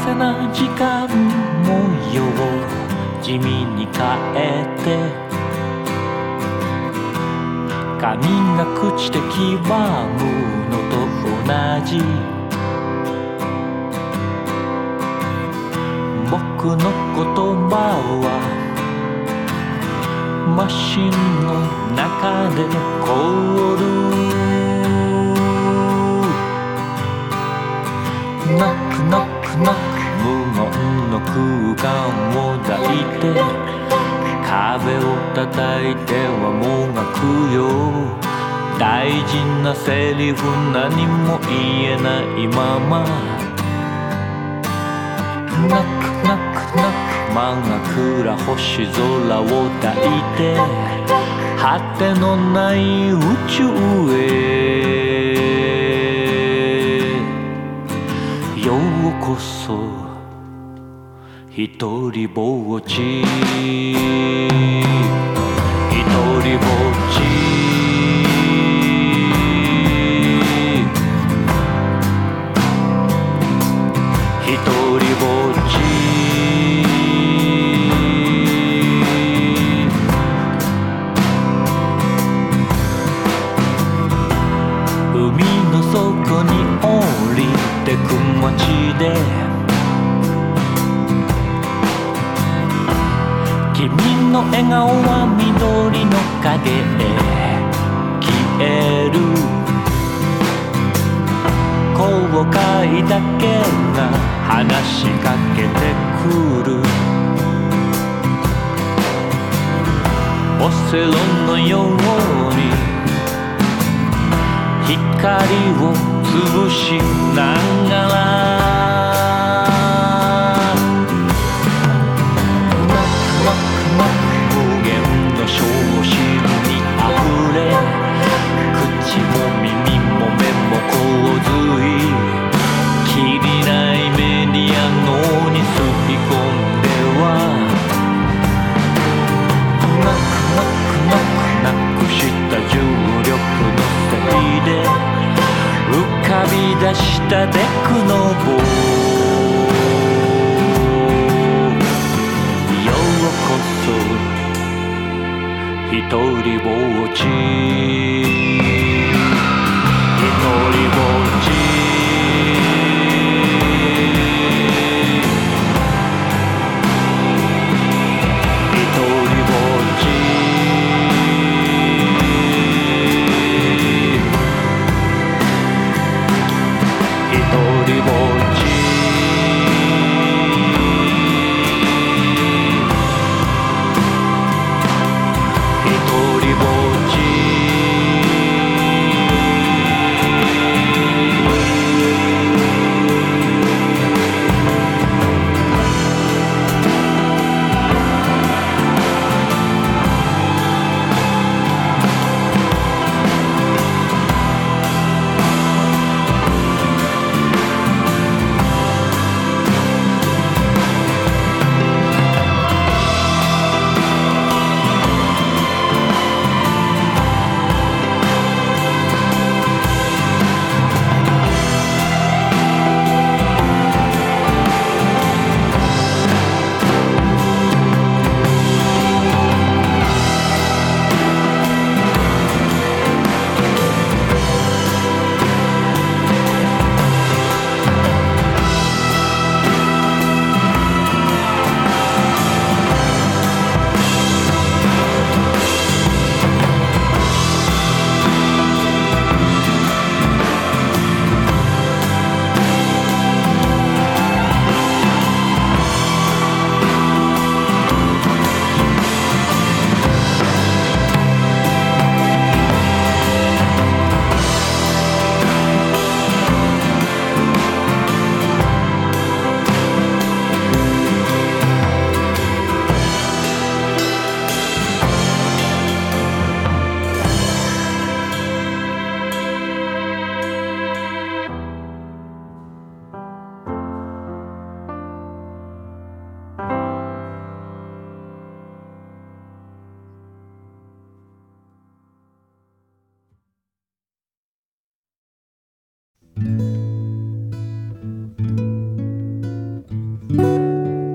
せな時間模様地味に変えて髪が朽ちて黄ばむのと同じ僕の言葉はマシンの中で凍るナクナクナク無言の空間を抱いて壁を叩いてはもがくよ大事なセリフ何も言えないままナクナクナク真っ暗星空を抱いて果てのない宇宙へようこそ一人ぼっち一人ぼっち一人ぼっち海の底に降りてく街で君の笑顔は緑の影へ消える後悔だけが話しかけてくるオセロのように光を潰しながら無限の小心にあふれ口も耳も目も洪水きりないメディア脳に吸い込んではなくした重力のせいで浮かび出したデクノボようこそ一人ぼっち一人ぼっち一人ぼっち一人ぼっち